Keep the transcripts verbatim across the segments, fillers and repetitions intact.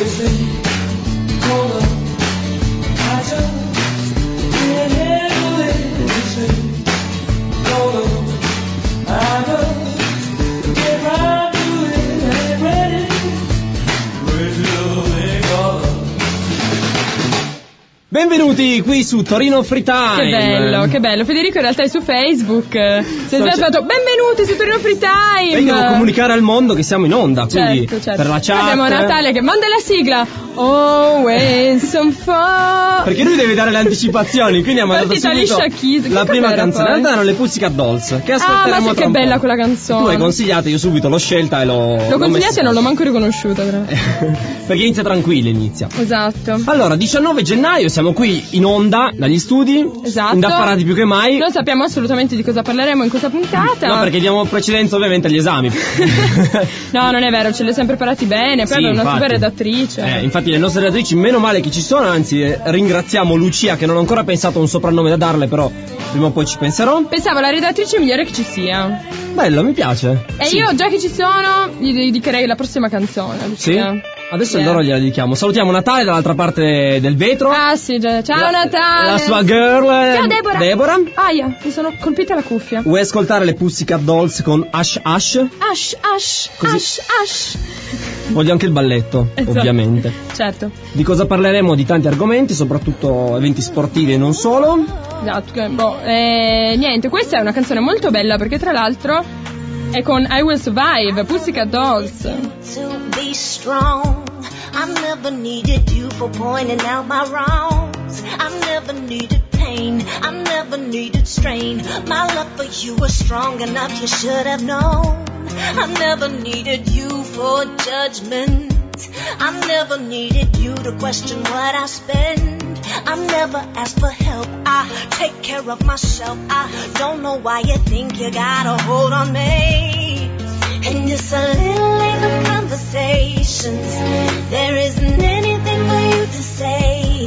Benvenuti qui su Torino Free Time. Che bello, che bello. Federico in realtà è su Facebook. Si è già fatto benvenuti su Torino Free Time. E devo comunicare al mondo che siamo in onda, quindi certo, certo. per la chat. Abbiamo Natalia che manda la sigla. Always on fire. Perché lui deve dare le anticipazioni, quindi ha mandato subito Keys, la prima canzone. In realtà erano le Pussycat Dolls, che ascolteremo. Ah, ma sì, che bella quella canzone. Tu hai consigliato, io subito l'ho scelta e l'ho L'ho consigliata e non l'ho manco riconosciuta, però. Perché inizia tranquillo, inizia. Esatto. Allora, diciannove gennaio siamo qui in onda dagli studi. Esatto. Indaffarati più che mai. Non sappiamo assolutamente di cosa parleremo in questa puntata. No, perché diamo precedenza ovviamente agli esami. No, non è vero, ce li siamo preparati bene. Poi sì, abbiamo una infatti. super redattrice. Eh, infatti le nostre redattrici, meno male che ci sono, anzi eh, ringraziamo Lucia che non ho ancora pensato a un soprannome da darle, però prima o poi ci penserò. Pensavo la redattrice migliore che ci sia. Bello, mi piace. E sì. io già che ci sono gli dedicherei la prossima canzone, Lucia. Sì? Adesso yeah. allora gliela dedichiamo. Salutiamo Natale dall'altra parte del vetro. Ah sì, già. Ciao la, Natale. La sua girl. Ciao Deborah. Deborah. Aia, mi sono colpita la cuffia. Vuoi ascoltare le Pussycat Dolls con Ash Ash? Ash Ash. Così. Ash Ash. Voglio anche il balletto, esatto. Ovviamente. Certo. Di cosa parleremo? Di tanti argomenti, soprattutto eventi sportivi e non solo. Esatto. Boh, eh, niente, questa è una canzone molto bella perché tra l'altro è con I Will Survive, Pussycat Dolls. To be strong, I never needed you for pointing out my wrongs. I never needed pain, I never needed strain. My love for you was strong enough, you should have known. I never needed you for judgment. I never needed you to question what I spend. I never asked for help, I take care of myself. I don't know why you think you got a hold on me. And just a little later conversations, there isn't anything for you to say.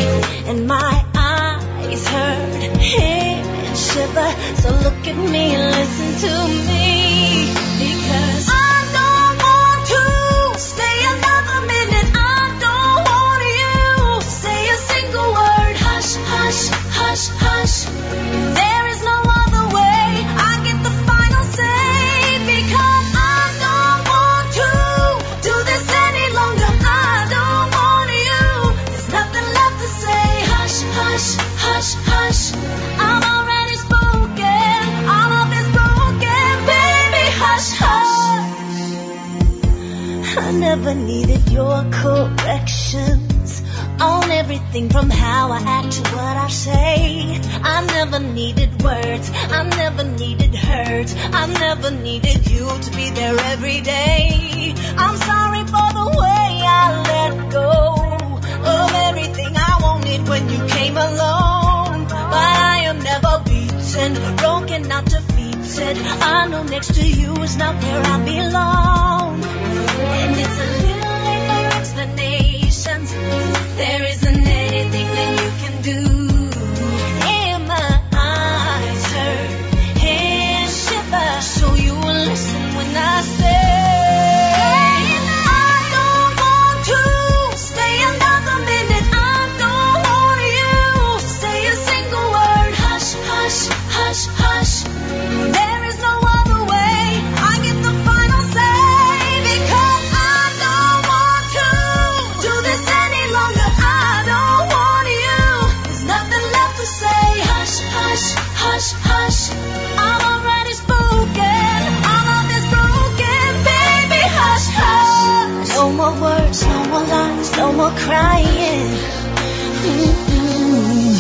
And my eyes hurt, head shiver. So look at me and listen to me, because I don't want to stay another minute. I don't want you to say a single word. Hush, hush, hush, hush. There is no other way. I get the final say, because I don't want to do this any longer. I don't want you. There's nothing left to say. Hush, hush, hush, hush. I'm already spoken. All of this broken, baby. Hush, hush. I never needed your corrections on everything from how I act to what I say. I never needed words, I never needed hurt. I never needed you to be there every day. I'm sorry for the way I let go of everything I wanted when you came along. But I am never beaten, broken, not defeated. I know next to you is not where I belong. And it's a little late for explanations. There isn't anything that you can do. And my eyes hurt, hands shiver. So you will listen when I say I don't want to stay another minute. I don't want you to say a single word. Hush, hush, hush, hush. There is no other way. I get the final say, because I don't want to do this any longer. I don't want you. There's nothing left to say. Hush, hush, hush, hush. I'm already spoken. All of this broken, baby. Hush, hush. No more words, no more lies, no more crying. Mm-mm.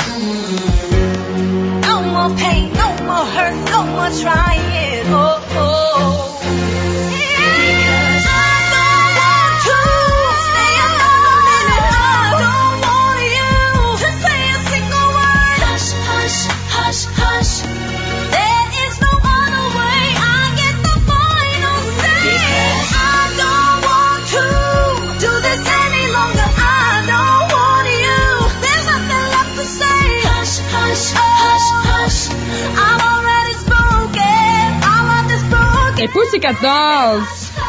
No more pain, no more hurt, no more trying. Oh, oh. Because I don't want to stay another minute. I don't want you to say a single word. Hush, hush, hush, hush. There is no other way. I get the final say. Because I don't want to do this any longer. I don't want you. There's nothing left to say. Hush, hush, hush, hush. I'm already spoken. All of this broken. E Pussycat Dolls.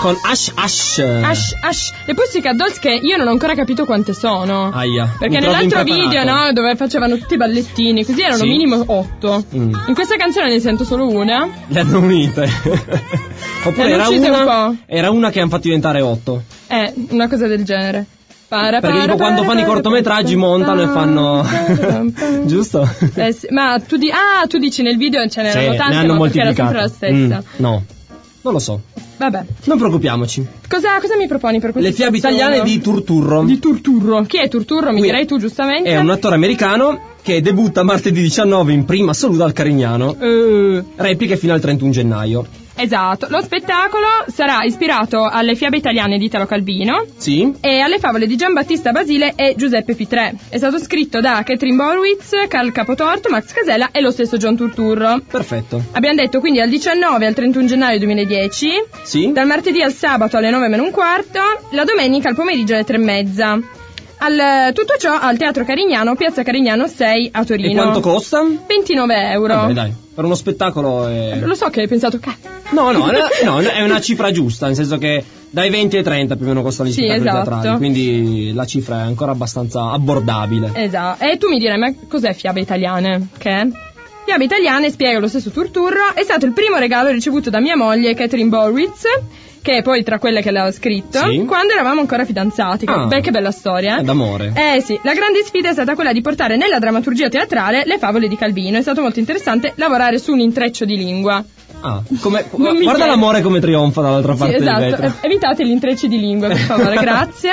con Ash Ash. Ash Ash. Le Pussycat Dolls che io non ho ancora capito quante sono. Aia. Perché nell'altro video, no, dove facevano tutti i ballettini, così erano sì. minimo otto. Mm. In questa canzone ne sento solo una. Le hanno unite. Oppure era una, un era una che hanno fatto diventare otto. Eh, una cosa del genere. Para, Perché para, tipo para, quando para, fanno i cortometraggi para, montano para, e fanno giusto? Eh sì, ma tu di ah, tu dici nel video ce n'erano sì, tante, ne hanno ma perché era sempre la stessa. Mm, no. Non lo so. Vabbè. Non preoccupiamoci. Cosa, cosa mi proponi per questo? Le fiabe canzone? italiane di Turturro. Di Turturro. Chi è Turturro? Mi Qui direi tu giustamente. È un attore americano che debutta martedì diciannove in prima assoluta al Carignano. Uh. Repliche fino al trentuno gennaio. Esatto, lo spettacolo sarà ispirato alle fiabe italiane di Italo Calvino. Sì. E alle favole di Giambattista Basile e Giuseppe Pitrè. È stato scritto da Catherine Borowitz, Carl Capotorto, Max Casella e lo stesso John Turturro. Perfetto. Abbiamo detto quindi al diciannove al trentuno gennaio duemiladieci. Sì. Dal martedì al sabato alle nove meno un quarto. La domenica al pomeriggio alle tre e mezza. Al, tutto ciò al Teatro Carignano, Piazza Carignano sei a Torino. E quanto costa? ventinove euro. Vabbè, dai, per uno spettacolo è... Lo so che hai pensato che... No, no, no, è una cifra giusta, nel senso che dai venti ai trenta più o meno costano gli sì, spettacoli esatto. teatrali, quindi la cifra è ancora abbastanza abbordabile. Esatto, e tu mi direi, ma cos'è Fiabe Italiane? Che è? Fiabe Italiane, spiega lo stesso Turturro, è stato il primo regalo ricevuto da mia moglie Catherine Borowitz, che è poi tra quelle che l'ha scritto, sì. Quando eravamo ancora fidanzati. Ah, beh, che bella storia. È d'amore. Eh sì, la grande sfida è stata quella di portare nella drammaturgia teatrale le favole di Calvino. È stato molto interessante lavorare su un intreccio di lingua. Ah, come, guarda l'amore come trionfa dall'altra parte sì, esatto. del vetro. Evitate gli intrecci di lingua, per favore, grazie.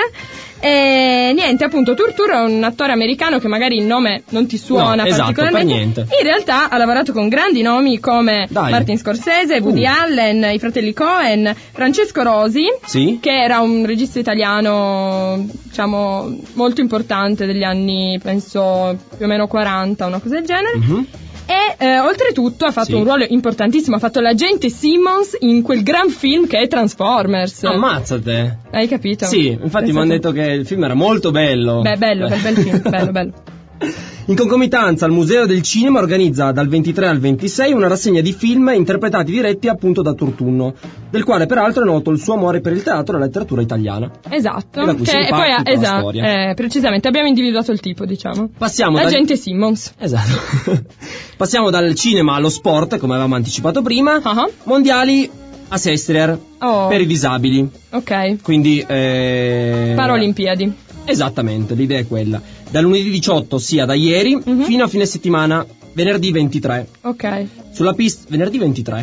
E niente, appunto, Turturro è un attore americano che magari il nome non ti suona no, esatto, particolarmente. Per niente. In realtà ha lavorato con grandi nomi come Dai. Martin Scorsese, Woody uh. Allen, i fratelli Coen, Francesco Rosi, sì? che era un regista italiano, diciamo, molto importante degli anni, penso, più o meno quaranta, una cosa del genere. Uh-huh. E eh, oltretutto ha fatto sì. un ruolo importantissimo, ha fatto l'agente Simmons in quel gran film che è Transformers. Ammazzate! Hai capito? Sì, infatti mi hanno detto che il film era molto bello. Beh, bello, bel, bel film, bello, bello. In concomitanza il Museo del Cinema organizza dal ventitré al ventisei una rassegna di film interpretati diretti appunto da Turturro, del quale peraltro è noto il suo amore per il teatro e la letteratura italiana. Esatto, e da cui che si poi ha, tutta esatto, la storia. Eh, precisamente abbiamo individuato il tipo, diciamo. Passiamo L'agente dal... Simmons. Esatto. Passiamo dal cinema allo sport, come avevamo anticipato prima. Uh-huh. Mondiali a Sestriere oh. per i disabili. Ok. Quindi eh... Paralimpiadi. Esattamente, l'idea è quella. Da lunedì diciotto, sia da ieri, uh-huh. fino a fine settimana, venerdì ventitré. Ok. Sulla pista, venerdì ventitré?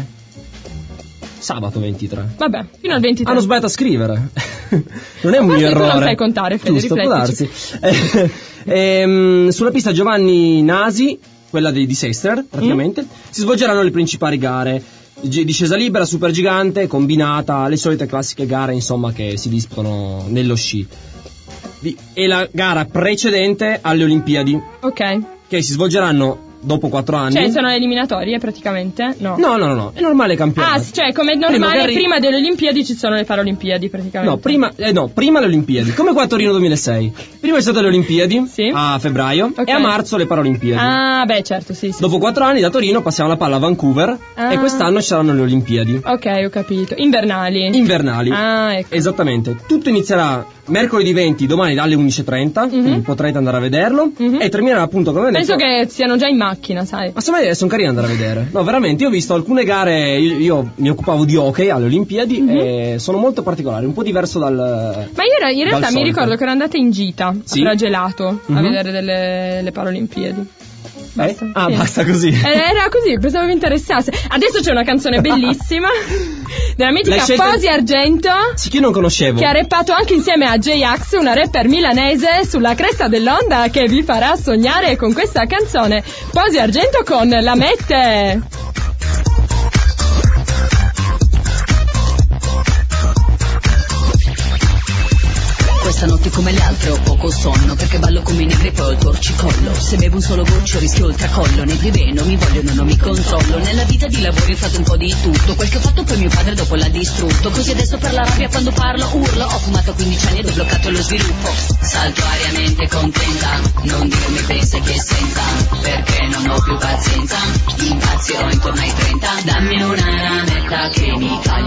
Sabato ventitré. Vabbè, fino al ventitré. Hanno sbagliato a scrivere. Non è un Forse mio errore. Tu non sai contare, Fede, giusto, può darsi. eh, ehm, sulla pista Giovanni Nasi, quella di, di Sester, praticamente, mm. si svolgeranno le principali gare. Discesa libera, supergigante, combinata, le solite classiche gare, insomma, che si disputano nello sci. E la gara precedente alle Olimpiadi. Ok. Che si svolgeranno dopo quattro anni. Cioè sono eliminatorie praticamente? No. No, no, no, no. È normale campionato. Ah, cioè come è normale prima, arri- prima delle Olimpiadi ci sono le Paralimpiadi praticamente. No, prima, eh, no, prima le Olimpiadi. Come qua a Torino duemilasei. Prima è state le Olimpiadi, sì. a febbraio, okay. e a marzo le Paralimpiadi. Ah, beh, certo, sì, sì. Dopo quattro anni da Torino passiamo la palla a Vancouver, ah. e quest'anno ci saranno le Olimpiadi. Ok, ho capito. Invernali. Invernali. Ah, ecco. Esattamente. Tutto inizierà mercoledì venti, domani dalle undici e trenta, mm-hmm. quindi potrete andare a vederlo, mm-hmm. e terminerà appunto come penso detto. che siano già in macchina, sai. Ma secondo me sono carini andare a vedere. No, veramente, io ho visto alcune gare, io, io mi occupavo di hockey alle Olimpiadi, mm-hmm. e sono molto particolari, un po' diverso dal. Ma io era, in realtà mi ricordo che ero andata in gita, sì? a Fragelato, mm-hmm. a vedere delle le Paralimpiadi. Basta. Eh? Ah, sì. basta così. Era così, pensavo vi interessasse. Adesso c'è una canzone bellissima della mitica scelta... Posi Argento. Sì, che io non conoscevo. Che ha rappato anche insieme a J-Ax, una rapper milanese, sulla cresta dell'onda, che vi farà sognare con questa canzone. Posi Argento con La Mette. Questa notte come le altre ho poco sonno, perché ballo come i negri poi ho il torcicollo. Se bevo un solo goccio rischio il tracollo, né di bene, mi vogliono, non mi controllo. Nella vita di lavoro ho fatto un po' di tutto, quel che ho fatto poi mio padre dopo l'ha distrutto. Così adesso per la rabbia quando parlo urlo, ho fumato quindici anni ed ho bloccato lo sviluppo. Salto ariamente contenta, non dirmi pensa che senta, perché non ho più pazienza, impazzirò intorno ai trenta. Dammi una rametta che mi cagli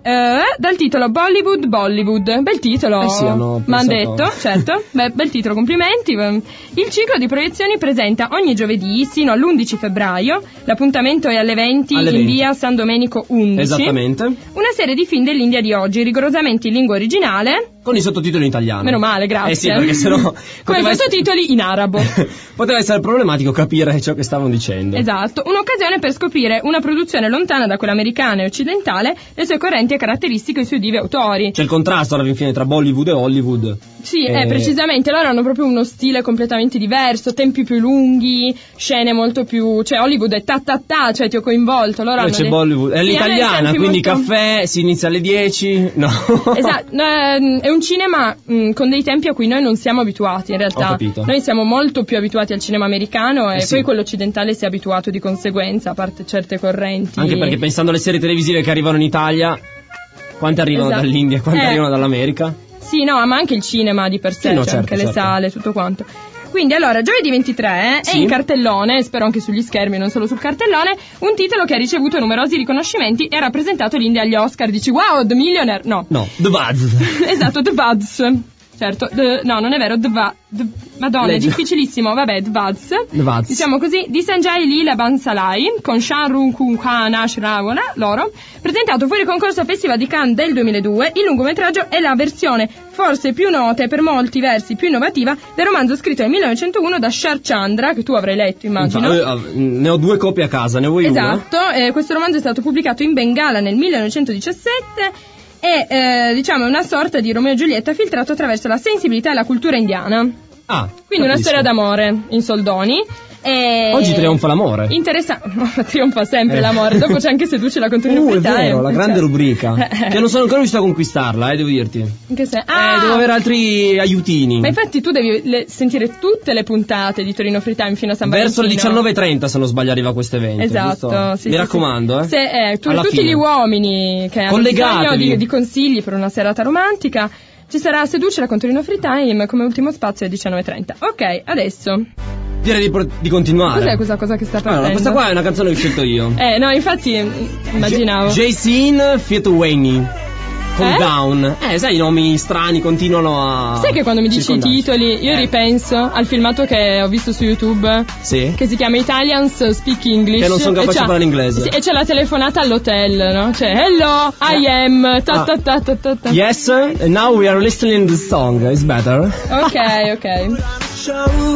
Eh, dal titolo Bollywood Bollywood, bel titolo, eh sì, mi hanno detto, certo, beh, bel titolo, complimenti. Il ciclo di proiezioni presenta ogni giovedì sino all'undici febbraio, l'appuntamento è alle venti alle in venti. via San Domenico undici. Esattamente. Una serie di film dell'India di oggi, rigorosamente in lingua originale. Con i sottotitoli in italiano. Meno male, grazie. Eh sì, perché sennò con i sottotitoli essere... in arabo. Poteva essere problematico capire ciò che stavano dicendo. Esatto, un'occasione per scoprire una produzione lontana da quella americana e occidentale, le sue correnti e caratteristiche e i suoi divi autori. C'è il contrasto alla fine tra Bollywood e Hollywood. Sì, e... eh, precisamente, loro hanno proprio uno stile completamente diverso, tempi più lunghi, scene molto più... cioè Hollywood è ta ta ta, cioè ti ho coinvolto. Loro Poi hanno c'è dei... Bollywood, è sì, l'italiana, quindi molto... caffè, si inizia alle dieci, no. Esatto, è un cinema mh, con dei tempi a cui noi non siamo abituati in realtà. Ho capito. Noi siamo molto più abituati al cinema americano e eh sì. poi quello occidentale si è abituato di conseguenza, a parte certe correnti. Anche perché pensando alle serie televisive che arrivano in Italia, quante arrivano esatto. dall'India e quante eh. arrivano dall'America? Sì, no, ma anche il cinema di per sé, sì, no, cioè certo, anche certo. le sale, tutto quanto. Quindi allora, giovedì ventitré eh, sì. è in cartellone, spero anche sugli schermi, non solo sul cartellone, un titolo che ha ricevuto numerosi riconoscimenti e ha rappresentato l'India agli Oscar. Dici, wow, The Millionaire? No. No, The Buds. Esatto, The Buds. Certo, the, no, non è vero, The Va... The, Madonna, Legge. è difficilissimo, vabbè, The Buds. The Buds. Diciamo così, di Sanjay Leela Bansalai, con Shahrukh Khan Ashrawana, loro, presentato fuori concorso al Festival di Cannes del duemiladue, il lungometraggio è la versione forse più nota e per molti versi più innovativa del romanzo scritto nel millenocentouno da Sharchandra, che tu avrai letto, immagino. Infatti, ne ho due copie a casa, ne vuoi una? Esatto, eh, questo romanzo è stato pubblicato in Bengala nel millenovecentodiciassette e eh, diciamo è una sorta di Romeo e Giulietta filtrato attraverso la sensibilità e la cultura indiana. Ah, quindi capisco. Una storia d'amore in soldoni. E... Oggi trionfa l'amore. Interessante, trionfa sempre eh. l'amore. Dopo c'è anche Seduce la Contorno Uh, è Free vero, Time. la grande cioè. rubrica. Che non sono ancora riuscito a conquistarla, eh, devo dirti. In che senso? Ah, eh, devo avere altri aiutini. Ma infatti tu devi le, sentire tutte le puntate di Torino Free Time fino a San Verso Valentino. le diciannove e trenta, se non sbaglio, arriva questo evento. Esatto, giusto? sì, Mi sì, raccomando, sì. eh. Se, eh, tu, Alla tutti fine. gli uomini che hanno bisogno di, di consigli per una serata romantica, ci sarà Seducela con Torino Free Time come ultimo spazio alle diciannove e trenta. Ok, adesso direi di, pro- di continuare. cos'è questa cosa che sta partendo? Allora, questa qua è una canzone che ho scelto io. Eh, no, infatti immaginavo. J- Jason Fiat Wayne con Eh? Down. Eh, sai, i nomi strani continuano a... Sai che quando mi dici i titoli io Eh. ripenso al filmato che ho visto su YouTube, Sì. che si chiama Italians Speak English, Che non sono capace e di c'ha- parlare inglese. sì, e c'è la telefonata all'hotel, no? Cioè hello, I am ta ta ta ta ta ta. Yes, and now we are listening to the song. It's better. Ok, ok. show.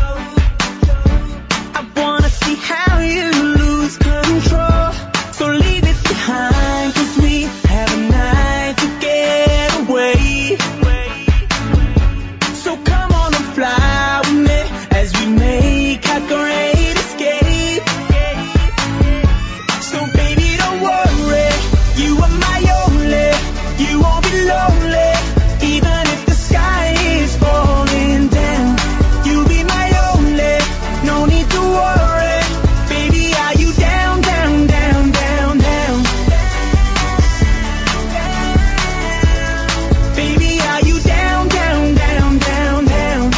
I wanna see how you lose control. So leave it behind, 'cause we have a night to get away. So come on and fly with me as we make our great escape. So baby, don't worry, you are my only. You won't be lonely, even if the sky is falling down. You'll be my only, no need to worry. Baby, are you down, down, down, down, down? Baby, are you down, down, down, down, down?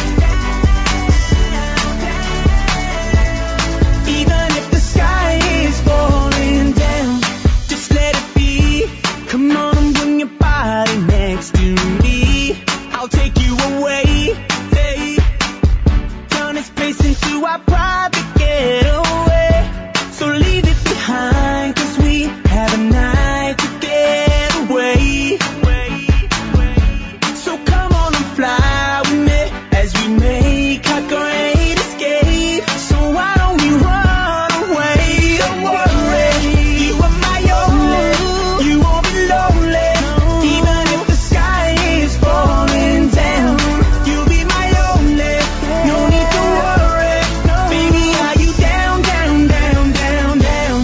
Even if the sky is falling down, just let it be. Come on and bring your body next to me. I'll take you away, hey. Turn this place into our private getaway. So leave it behind, 'cause we have a night to get away. So come on and fly with me as we make our great escape. So why don't we run away? Don't worry, you are my only. You won't be lonely, even if the sky is falling down. You'll be my only, no need to worry. Baby, are you down, down, down, down, down?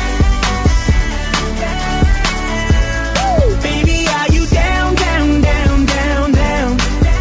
Baby, are you down, down, down, down, down?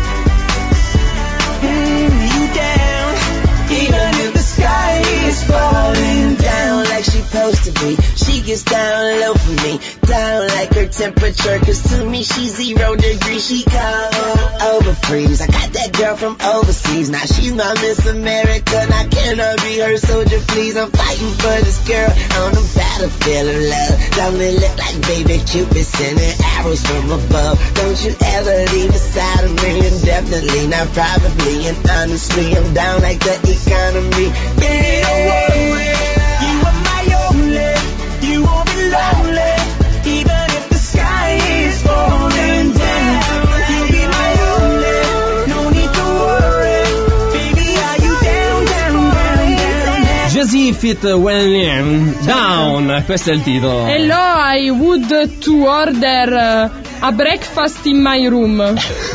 Mm, you down, even if the sky is falling down like she supposed to be. She gets down low for me, down like her temperature, 'cause to me she's zero degrees. She cold over freeze. I got that girl from overseas, now she's my Miss America. Now can I be her soldier, please? I'm fighting for this girl on the battlefield. the feel of love. Don't it look like baby Cupid sending arrows from above? Don't you ever leave the side of me, indefinitely, not probably, and honestly, I'm down like the economy. Yeah, don't worry, you are my only, you won't be lonely, even if the sky is falling down. You'll be my only, no need to worry, baby, are you down, down, down, down? Jazzy Fit When Down, questo è il titolo. Hello, I would to order a breakfast in my room.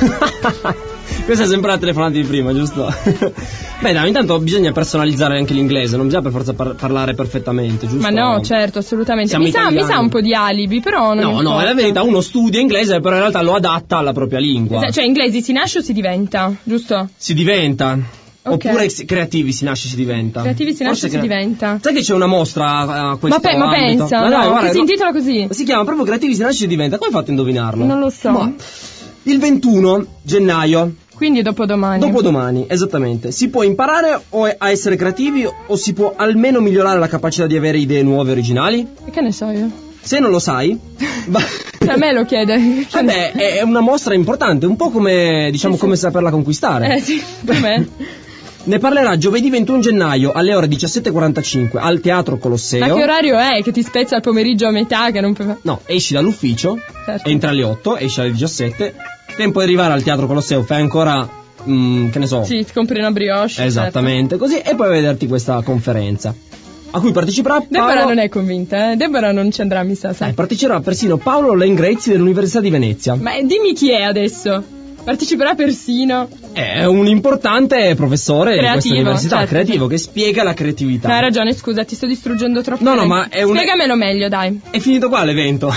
Questa è sempre la telefonata di prima, giusto? Beh, no, intanto bisogna personalizzare anche l'inglese, non bisogna per forza par- parlare perfettamente, giusto? Ma no, certo, assolutamente. Mi sa, mi sa un po' di alibi, però non No, importa. no, è la verità, uno studia inglese, però in realtà lo adatta alla propria lingua. Cioè, inglesi si nasce o si diventa, giusto? Si diventa. Okay. Oppure creativi si nasce si diventa. Creativi si nasce Forse si cre- diventa. Sai che c'è una mostra a questo Ma, pe- ma ambito? pensa, Ma no, dai, guarda, che si no- intitola così? Si chiama proprio Creativi si nasce si diventa. Come hai fatto a indovinarlo? Non lo so. Ma il ventuno gennaio, Quindi dopodomani. dopodomani, esattamente. Si può imparare o a essere creativi o si può almeno migliorare la capacità di avere idee nuove e originali? E che ne so io? Se non lo sai, va- A me lo chiede. vabbè, è una mostra importante, un po' come, diciamo, Sì, sì. come saperla conquistare. Eh sì, per me. Ne parlerà giovedì ventuno gennaio alle ore diciassette e quarantacinque al Teatro Colosseo. Ma che orario è? Che ti spezza il pomeriggio a metà? Che non puoi... No, esci dall'ufficio, Certo. entri alle otto, esci alle diciassette, tempo di arrivare al Teatro Colosseo, fai ancora, mm, che ne so, Sì, ti compri una brioche. esattamente, così, e poi vederti questa conferenza, a cui parteciperà Certo. Deborah Paolo, non è convinta, eh? Deborah non ci andrà, mi sa, sai. eh, parteciperà persino Paolo Lengrezzi dell'Università di Venezia. Ma dimmi chi è adesso? Parteciperà persino. È un importante professore di questa Creativo, università, certo. creativo, che spiega la creatività. No, hai ragione, scusa, ti sto distruggendo troppo. No, no, Dai. ma è un- Spiegamelo meglio, dai. È finito qua l'evento.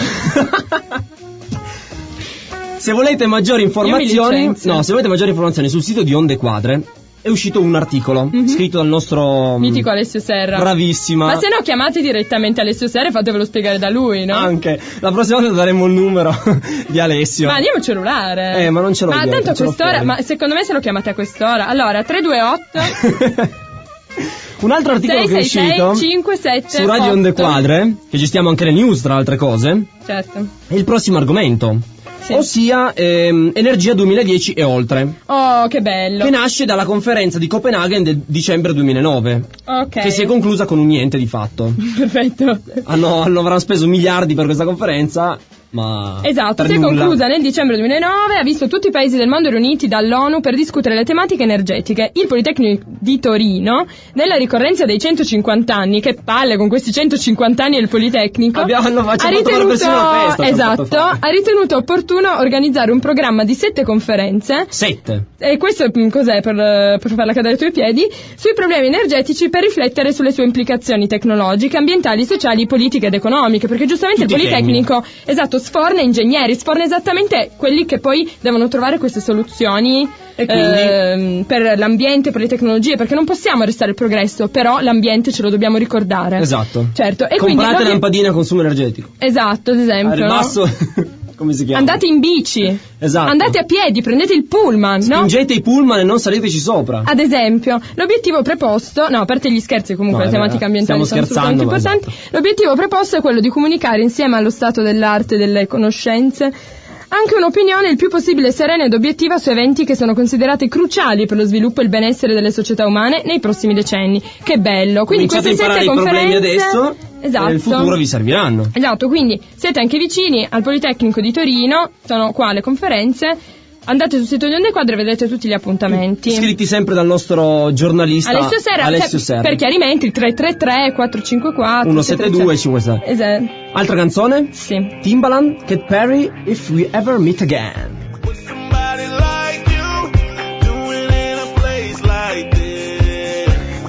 Se volete maggiori informazioni, licenzio. no, se volete maggiori informazioni sul sito di Onde Quadre è uscito un articolo Mhm. scritto dal nostro Mitico Alessio Serra. bravissima. Ma se no chiamate direttamente Alessio Serra e fatevelo spiegare da lui, no? Anche la prossima volta daremo il numero di Alessio. Ma andiamo il cellulare. Eh, ma non ce l'ho Ma dietro, tanto a ce l'ho quest'ora, fuori. ma secondo me se lo chiamate a quest'ora. Allora, tre due otto Un altro articolo sei che è sei sei uscito cinque sette su Radio Onde Quadre, che gestiamo anche le news tra altre cose, Certo. è il prossimo argomento. Sì. Ossia ehm, Energia duemiladieci e oltre, Oh, che bello. che nasce dalla conferenza di Copenaghen del dicembre duemilanove, Ok. che si è conclusa con un niente di fatto. Perfetto. Hanno, hanno avranno speso miliardi per questa conferenza, ma Esatto, per si è nulla. conclusa nel dicembre duemilanove, ha visto tutti i paesi del mondo riuniti dall'ONU per discutere le tematiche energetiche. Il Politecnico di Torino, nella ricorrenza dei centocinquanta anni, che palle con questi centocinquanta anni del Politecnico, Abbiamo- hanno- ha ci hanno fatto fare persino una festa, ci hanno fatto esatto, fare. ha ritenuto opportuno organizzare un programma di sette conferenze. Sette. E questo mm, cos'è per, eh, per farla cadere ai tuoi piedi? Sui problemi energetici per riflettere sulle sue implicazioni tecnologiche, ambientali, sociali, politiche ed economiche, perché giustamente Tutti il Politecnico, esatto, sforna ingegneri, sforna esattamente quelli che poi devono trovare queste soluzioni E quindi? ehm, per l'ambiente, per le tecnologie, perché non possiamo arrestare il progresso, però l'ambiente ce lo dobbiamo ricordare. Esatto. Certo. E quindi Comprate l'obie- lampadine a consumo energetico. Esatto, ad Al esempio. no? ribasso, come si chiama? Andate in bici. Esatto. Andate a piedi, prendete il pullman, no? Spingete i pullman e non saliteci sopra. Ad esempio, l'obiettivo preposto, no, a parte gli scherzi, comunque No, le è tematiche vero, ambientali stiamo sono assolutamente scherzando, importanti. ma L'obiettivo preposto è quello di comunicare insieme allo stato dell'arte e delle conoscenze anche un'opinione il più possibile serena ed obiettiva su eventi che sono considerati cruciali per lo sviluppo e il benessere delle società umane nei prossimi decenni. Che bello! Quindi Cominciate a queste imparare sette i problemi conferenze, adesso esatto. e nel futuro vi serviranno. Esatto, quindi siete anche vicini al Politecnico di Torino, sono qua le conferenze. Andate sul sito di Onde Quadre e vedrete tutti gli appuntamenti. Scritti sempre dal nostro giornalista Alessio Serra, Alessio cioè, Serra. per chiarimenti tre tre tre quattro cinque quattro uno sette due cinque sei. Esatto. Altra canzone? Sì. Timbaland, Katy Perry, If We Ever Meet Again. Somebody like you doing in a place like this.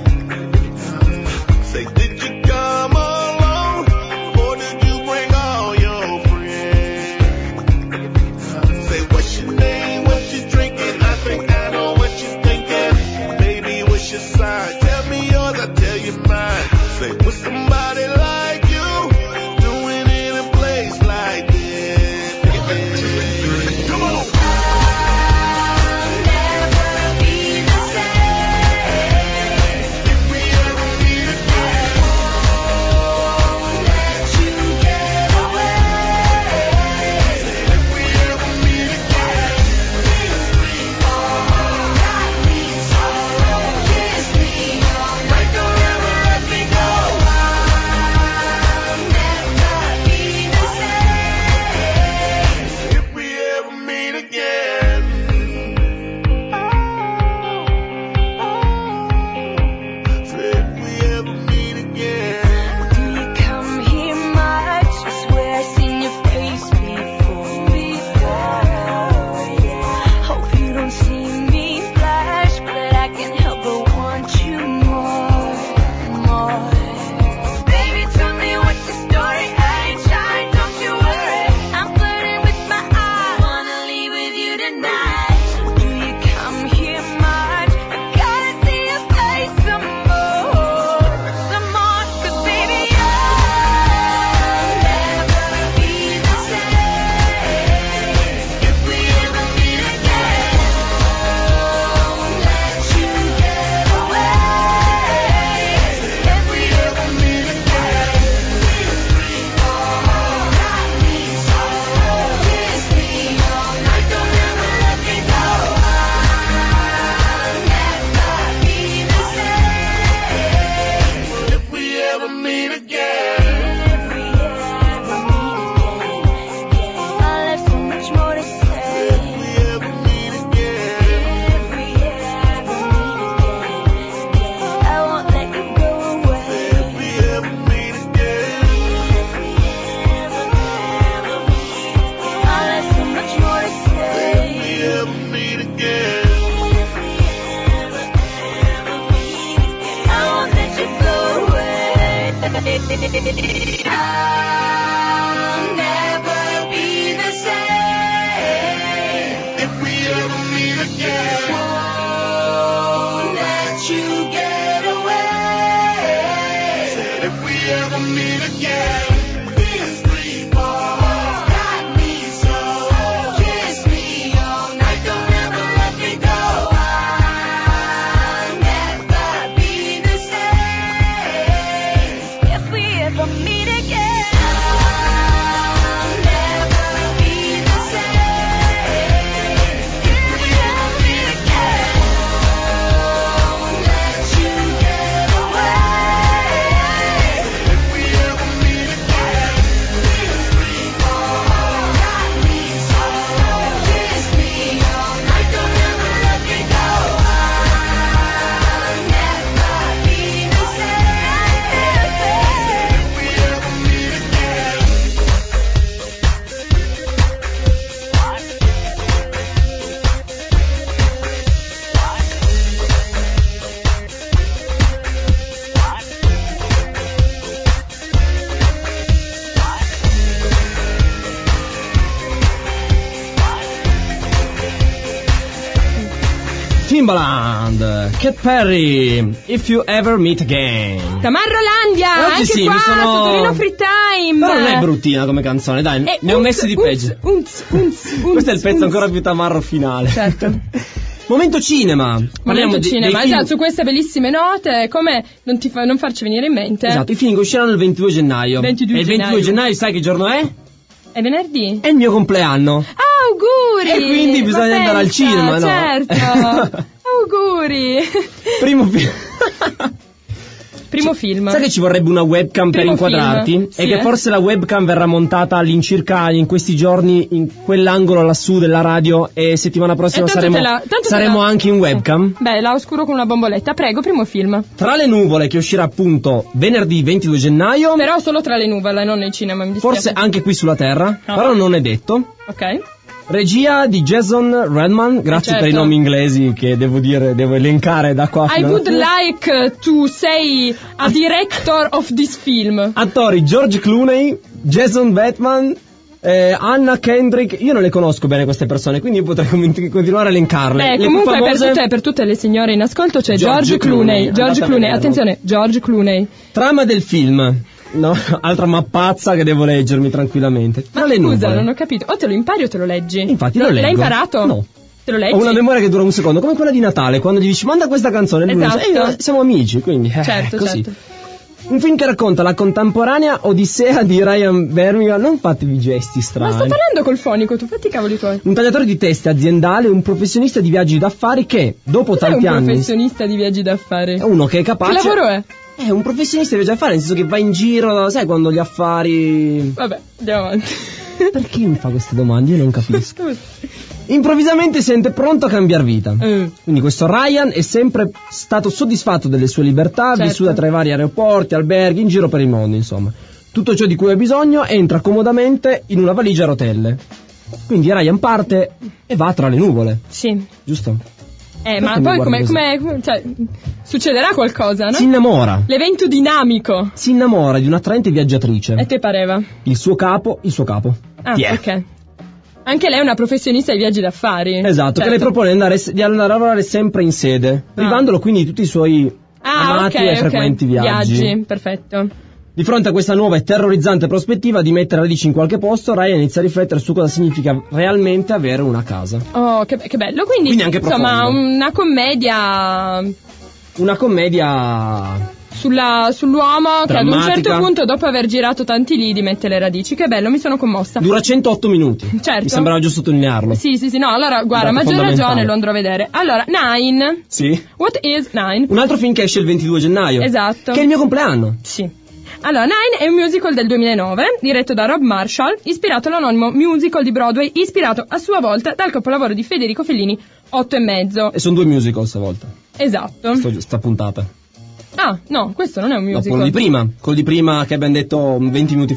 Say, did you come alone or did you bring all your friends? Say, what's your name? What you drinking? I think I know what you're thinking. Baby, what's your sign? Tell me yours, I tell you mine. Say, what's somebody like you doing in a place like this? Come on. I'll never be the same If we ever meet again, won't let you get away. said if we ever meet again, these three balls Got me so, kiss me all night, don't ever let me go. I'll never be the same if we ever meet again. I'll never be the same if we ever meet again. Won't let you get away. if we ever meet again, these three balls Got me so, kiss me all night, don't ever let me go. I'll never be the same if we ever meet again. Timbaland, Cat Perry, If You Ever Meet Again. Tamarrolandia, Oggi anche sì, qua mi sono- su Torino Free Time. Però non è bruttina come canzone, dai, Eh, ne ho unz, messi di unz, peggio. unz, unz, unz, Questo è il pezzo unz. ancora più tamarro finale. Certo. Momento cinema. Parliamo Momento di, cinema, dei film. esatto, su queste bellissime note, come non, ti fa, non farci venire in mente? Esatto, i film che usciranno il ventidue gennaio. ventidue e il ventidue gennaio. gennaio sai che giorno è? È venerdì? È il mio compleanno. Ah, auguri! E quindi Ma bisogna andare al pensa, cinema, no? Certo. Auguri! Primo film. Primo film. Sai che ci vorrebbe una webcam per Primo inquadrarti? film, E sì, che eh. forse la webcam verrà montata all'incirca in questi giorni in quell'angolo lassù della radio e settimana prossima E tanto saremo, te la- tanto te saremo la- anche in webcam. Beh, la oscuro con una bomboletta. Prego, primo film. Tra le nuvole, che uscirà appunto venerdì ventidue gennaio, Però solo tra le nuvole, non nel cinema, mi dispiace. forse anche qui sulla Terra, Ah. però non è detto. Ok. Regia di Jason Redman, grazie Certo. per i nomi inglesi che devo dire, devo elencare da qua I fino alla would fine. like to say a director of this film. Attori George Clooney, Jason Bateman, eh, Anna Kendrick. Io non le conosco bene queste persone, quindi io potrei com- continuare a elencarle. Beh, Le più comunque per famose- tutte, per tutte le signore in ascolto c'è George George, Clooney, Clooney. George andate a Clooney, vederlo. attenzione, George Clooney. Trama del film. No, altra mappazza che devo leggermi tranquillamente. Tra Ma le scusa, nuvole. non ho capito. O te lo impari o te lo leggi? Infatti No, lo leggo. L'hai imparato? No. Te lo leggi? Ho una memoria che dura un secondo, come quella di Natale, quando gli dici manda questa canzone, e lui Esatto. dice, "Eh, siamo amici, quindi eh, Certo, così. certo. Un film che racconta la contemporanea odissea di Ryan Birmingham. Non fatevi gesti Ma strani. sto parlando col fonico, tu fatti i cavoli tuoi. Un tagliatore di teste aziendale, un professionista di viaggi d'affari che, dopo Cos'è tanti un anni, professionista di viaggi d'affari? è uno che è Che capace. lavoro è? È un professionista di viaggi d'affari, nel senso che va in giro, sai, quando gli affari. Vabbè, andiamo avanti. Perché mi fa queste domande? Io non capisco. Improvvisamente si sente pronto a cambiare vita. Eh. Quindi questo Ryan è sempre stato soddisfatto delle sue libertà, Certo. vissuta tra i vari aeroporti, alberghi, in giro per il mondo, insomma. Tutto ciò di cui ha bisogno entra comodamente in una valigia a rotelle. Quindi Ryan parte e va tra le nuvole, Sì. giusto? Eh, Perché ma mi poi guardi come, così? come, come- cioè, succederà qualcosa, no? Si innamora. L'evento dinamico. Si innamora di un'attraente viaggiatrice. E te pareva? Il suo capo, il suo capo. Ah, Chi è? ok. Anche lei è una professionista di viaggi d'affari. Esatto, che Certo. le propone andare, di andare a lavorare sempre in sede, privandolo quindi di tutti i suoi Ah, amati ok, e ok. frequenti viaggi. perfetto. Di fronte a questa nuova e terrorizzante prospettiva di mettere radici in qualche posto, Ryan inizia a riflettere su cosa significa realmente avere una casa. Oh, che, che bello. Quindi, Quindi anche insomma, profondo. una commedia Una commedia sulla, sull'uomo che ad un Drammatica. certo punto, dopo aver girato tanti lidi, mette le radici. Che bello, mi sono commossa. dura centootto minuti. Certo. Mi sembrava giusto sottolinearlo. Sì, sì, sì, no, allora, guarda, Dato maggior fondamentale. ragione, lo andrò a vedere. Allora, Nine. Sì. What is Nine? Un altro film che esce il ventidue gennaio. Esatto. Che è il mio compleanno. Sì. Allora, Nine è un musical del duemilanove, diretto da Rob Marshall, ispirato all'anonimo musical di Broadway, ispirato a sua volta dal capolavoro di Federico Fellini, Otto e mezzo. E sono due musical stavolta. Esatto. Sto, sta puntata. Ah, no, questo non è un No, musical. quello di prima. Quello di prima che abbiamo detto venti minuti fa. Ah,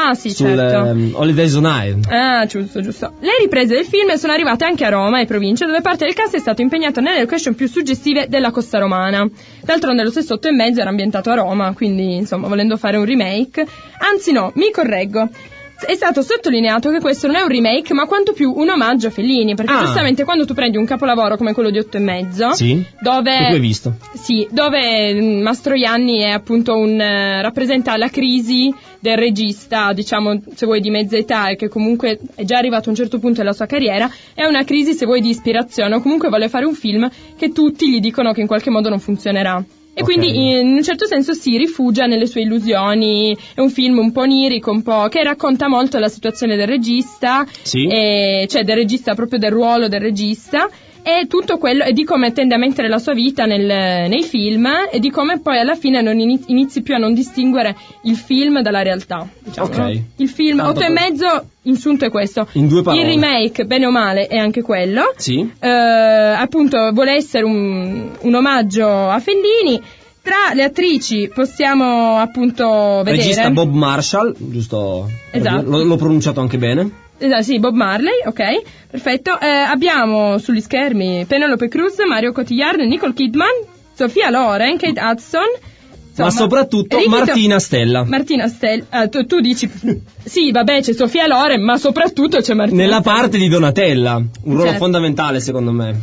Ah, sì, sul certo. ehm, Holidays on Ice. Ah, giusto, giusto. Le riprese del film sono arrivate anche a Roma e provincia, dove parte del cast è stato impegnato nelle location più suggestive della costa romana. D'altronde lo stesso Otto e mezzo era ambientato a Roma, quindi insomma volendo fare un remake. Anzi no, mi correggo. È stato sottolineato che questo non è un remake, ma quanto più un omaggio a Fellini, perché Ah. giustamente quando tu prendi un capolavoro come quello di Otto e mezzo, Sì? dove Che tu hai visto? Sì, dove mm, Mastroianni è appunto un eh, rappresenta la crisi del regista, diciamo, se vuoi di mezza età e che comunque è già arrivato a un certo punto della sua carriera, è una crisi se vuoi di ispirazione, o comunque vuole fare un film che tutti gli dicono che in qualche modo non funzionerà. E Ok. quindi in un certo senso si rifugia nelle sue illusioni. È un film un po' onirico, un po' che racconta molto la situazione del regista, Sì. e, cioè del regista, proprio del ruolo del regista, e tutto quello, e di come tende a mettere la sua vita nel, nei film, e di come poi alla fine non inizi, inizi più a non distinguere il film dalla realtà, diciamo, Ok. no? Il film Tanto Otto e per- mezzo, in sunto è questo. In due parole. Il remake, bene o male, è anche quello. Sì. Eh, appunto vuole essere un, un omaggio a Fellini. Tra le attrici possiamo appunto vedere Regista Bob Marshall, giusto? per Esatto. dire. L'ho, l'ho pronunciato anche bene. Esatto, sì, Bob Marley, ok, perfetto. Eh, abbiamo sugli schermi Penelope Cruz, Mario Cotillard, Nicole Kidman, Sofia Loren, Kate Hudson. Insomma, Ma soprattutto Ricky To- Martina Stella. Martina Stella, ah, tu, tu dici, sì, vabbè, c'è Sofia Loren, ma soprattutto c'è Martina Nella Stella. parte di Donatella, un ruolo Certo. fondamentale secondo me.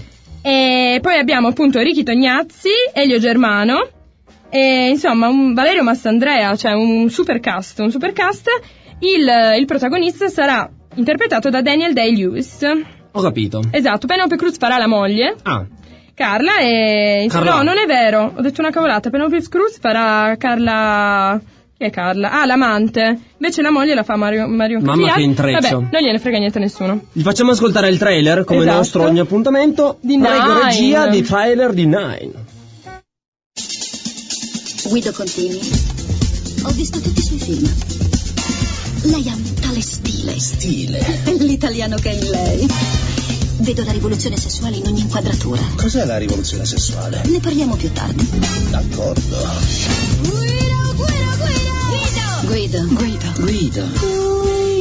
E poi abbiamo appunto Ricky Tognazzi, Elio Germano, e insomma un Valerio Massandrea, cioè un super cast, un super cast. Il, il protagonista sarà interpretato da Daniel Day-Lewis. Ho capito. Esatto, Penelope Cruz farà la moglie, Ah, Carla, e insomma, Carla. no, non è vero, ho detto una cavolata. Penelope Cruz farà Carla. Chi è Carla? Ah, l'amante. Invece la moglie la fa Mario, Marion Mamma Cotillard. che intreccio. Vabbè, non gliene frega niente a nessuno. vi facciamo ascoltare il trailer come Esatto. nostro ogni appuntamento. Di Prego Nine. regia di trailer di Nine. Guido Contini. Ho visto tutti i suoi film. Lei ha un tale stile. Stile. È l'italiano che è in lei. Vedo la rivoluzione sessuale in ogni inquadratura. Cos'è la rivoluzione sessuale? Ne parliamo più tardi. D'accordo. Guido. Guido. Guido.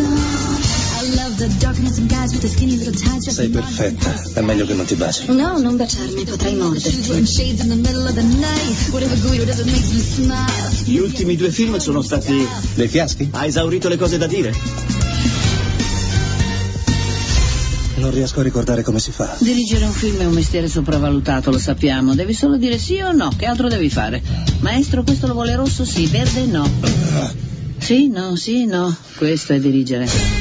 Sei perfetta. È meglio che non ti baci. No, non baciarmi, potrei morderti. Gli ultimi due film sono stati... Dei fiaschi? Ha esaurito le cose da dire? Non riesco a ricordare come si fa. Dirigere un film è un mestiere sopravvalutato, lo sappiamo. Devi solo dire sì o no. Che altro devi fare? Maestro, questo lo vuole rosso? Sì. Verde? No. Sì, no, sì, no. Questo è dirigere.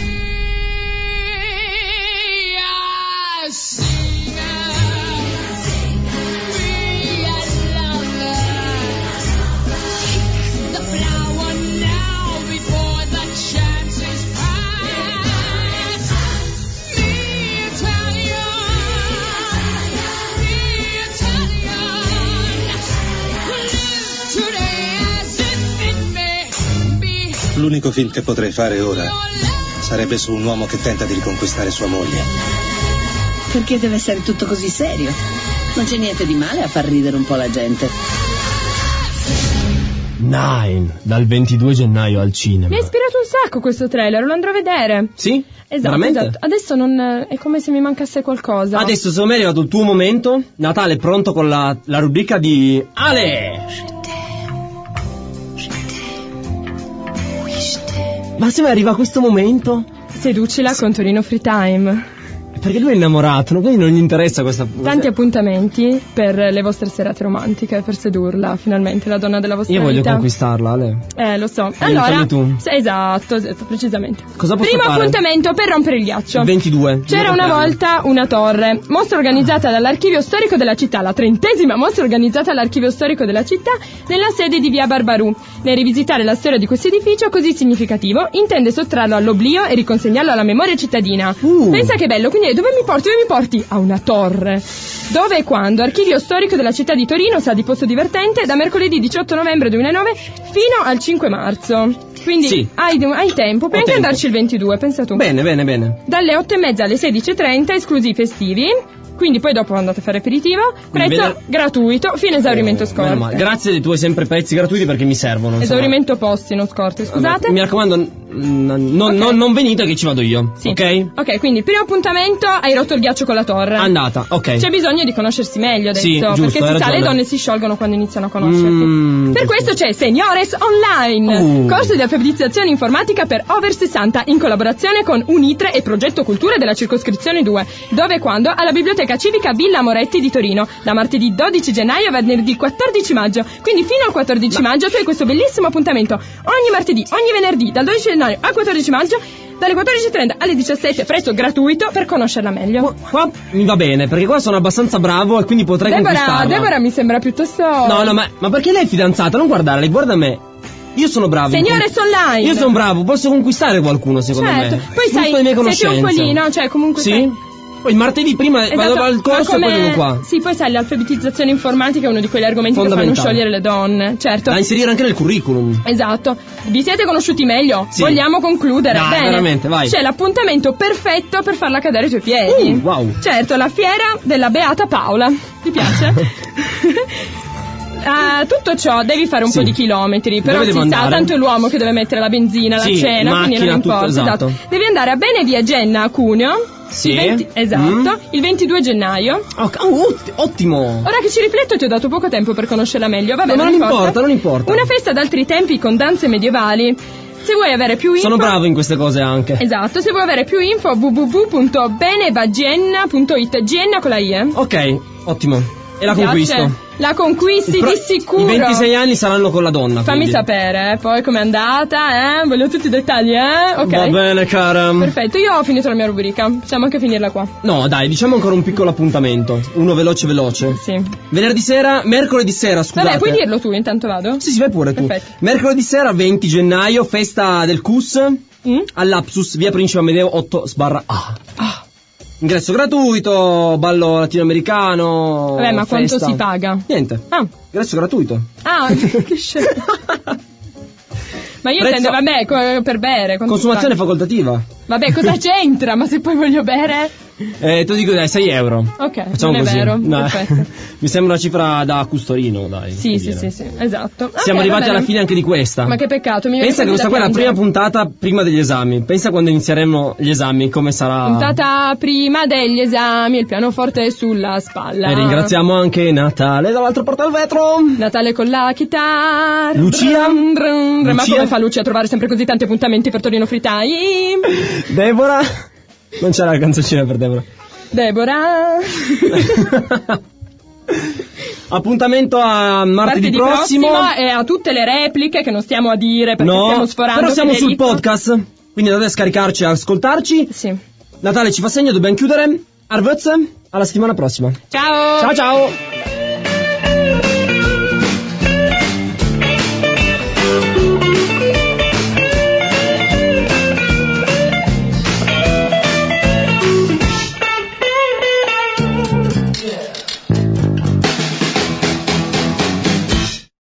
L'unico film che potrei fare ora sarebbe su un uomo che tenta di riconquistare sua moglie. Perché deve essere tutto così serio? Non c'è niente di male a far ridere un po' la gente. Nine, dal ventidue gennaio al cinema. Mi ha ispirato un sacco questo trailer, lo andrò a vedere. Sì? Esatto, Veramente? esatto. Adesso non è come se mi mancasse qualcosa. Adesso secondo me è arrivato il tuo momento. Natale pronto con la, la rubrica di Ale. Ma se mai arriva questo momento? Seducila con Torino Free Time. Perché lui è innamorato, quindi non gli interessa questa... Tanti appuntamenti per le vostre serate romantiche, per sedurla, finalmente, la donna della vostra Io voglio vita. conquistarla, Ale. Eh, lo so. Aiutami Allora, tu. sì, esatto, esatto, precisamente. Cosa posso Primo fare? appuntamento per rompere il ghiaccio. ventidue. C'era una volta una torre, mostra organizzata dall'archivio storico della città, la trentesima mostra organizzata dall'archivio storico della città nella sede di via Barbarù. Nel rivisitare la storia di questo edificio così significativo, intende sottrarlo all'oblio e riconsegnarlo alla memoria cittadina. Uh. Pensa che bello, quindi dove mi porti? Dove mi porti? A una torre. Dove e quando? Archivio storico della città di Torino, sa di posto divertente, da mercoledì diciotto novembre duemilanove fino al cinque marzo. Quindi Sì. hai, hai tempo, puoi Ho anche tempo. andarci il ventidue, pensa tu. Bene, bene, bene. Dalle otto e mezza alle sedici e trenta, esclusi i festivi. Quindi poi dopo andate a fare aperitivo. Quindi Prezzo vede- gratuito, fine esaurimento Eh, meno male. scorte. Grazie dei tuoi sempre prezzi gratuiti perché mi servono. insomma. Esaurimento posti, non scorte, scusate. Vabbè, mi raccomando, mm, non, Ok. non, non venite che ci vado io, Sì. ok? Ok, quindi primo appuntamento, hai rotto il ghiaccio con la torre. Andata, ok. C'è bisogno di conoscersi meglio adesso, Sì, giusto, perché hai si sa, ragione. le donne si sciolgono quando iniziano a conoscersi. Mm, per giusto. questo c'è Seniores Online, Uh. corso di alfabetizzazione informatica per over sessanta in collaborazione con Unitre e Progetto Cultura della circoscrizione due, dove e quando alla Biblioteca Civica Villa Moretti di Torino, da martedì dodici gennaio a venerdì quattordici maggio. Quindi fino al quattordici maggio tu hai questo bellissimo appuntamento ogni martedì, ogni venerdì, dal dodici gennaio al quattordici maggio, dalle quattordici e trenta alle diciassette, presto gratuito per conoscerla meglio. Qua mi va bene, perché qua sono abbastanza bravo e quindi potrei Deborah, conquistarla. Deborah mi sembra piuttosto... No, no, ma, ma perché lei è fidanzata? Non guardare, lei guarda me. Io sono bravo. Signores Online. Io sono bravo, posso conquistare qualcuno secondo Certo, me. poi Giusto sai, le mie sei conoscenze. pioncolino, cioè comunque Sì? sai- Poi il martedì prima Esatto, vado al ma corso come- e poi vengo qua. Sì, poi sai, l'alfabetizzazione informatica è uno di quegli argomenti che fanno Fondamentale. sciogliere le donne. Certo. Da inserire anche nel curriculum. Esatto. Vi siete conosciuti meglio? Sì. Vogliamo concludere? Dai, Bene. veramente, vai. C'è l'appuntamento perfetto per farla cadere ai tuoi piedi. Uh, wow. Certo, la fiera della Beata Paola. Ti piace? Ah, tutto ciò devi fare un Sì. po' di chilometri, però Dove si devo sa, andare? tanto è l'uomo che deve mettere la benzina, la Sì, cena, quindi non macchina, tutto, importa. esatto. Devi andare a Bene via Genna a Cuneo. Sì. Il venti esatto, Mm. il ventidue gennaio. Ok, oh, otti- ottimo. Ora che ci rifletto ti ho dato poco tempo per conoscerla meglio. Vabbè, No, ma non, non importa, non importa. Una festa d'altri tempi con danze medievali. Se vuoi avere più info... Sono bravo in queste cose anche. Esatto, se vuoi avere più info w w w punto benevagenna punto it. Genna con la I, eh? Ok, ottimo. E la Mi piace. conquisto. La conquisti Il pro- di sicuro. I ventisei anni saranno con la donna. Fammi quindi. sapere, eh, poi com'è andata, eh? Voglio tutti i dettagli, eh? Ok. Va bene, cara. Perfetto, io ho finito la mia rubrica. Possiamo anche finirla qua. No, dai, diciamo ancora un piccolo appuntamento. Uno veloce veloce. Sì. Venerdì sera, mercoledì sera, scusate. Vabbè, puoi dirlo tu, intanto vado? Sì, sì, vai pure tu. Perfetto. Mercoledì sera, venti gennaio, festa del C U S Mm? all'Apsus, via Principe Amedeo otto sbarra A. Ah. Ingresso gratuito, ballo latinoamericano. Vabbè, ma quanto festa. si paga? Niente. Ah. Ingresso gratuito. Ah, che scemo. Ma io Prezzo- intendo, vabbè, co- per bere. quanto Consumazione si paga? facoltativa. Vabbè, cosa c'entra? Ma se poi voglio bere? Eh, te lo dico, dai, sei euro. Ok, Facciamo non è così. vero. No, Perfetto. Mi sembra una cifra da custorino, dai. Sì, che sì, viene. sì, sì, esatto. Siamo Ok, arrivati va alla bene. fine anche di questa. Ma che peccato, mi viene Pensa che quasi questa da qua è la prima piangere. puntata prima degli esami. Pensa quando inizieremo gli esami, come sarà. Puntata prima degli esami, il pianoforte sulla spalla. E ringraziamo anche Natale dall'altro porta al vetro. Natale con la chitarra. Lucia. Brum, brum, brum. Ma Lucia. come fa Lucia a trovare sempre così tanti appuntamenti per Torino Free Time? Deborah. Non c'era la canzoncina per Deborah. Deborah. Appuntamento a martedì, Martedì prossimo. prossimo e a tutte le repliche che non stiamo a dire perché No, stiamo sforando. però siamo sul Federico. podcast. Quindi andate a scaricarci e ascoltarci. Sì. Natale ci fa segno, dobbiamo chiudere. Arvez, alla settimana prossima. Ciao. Ciao ciao.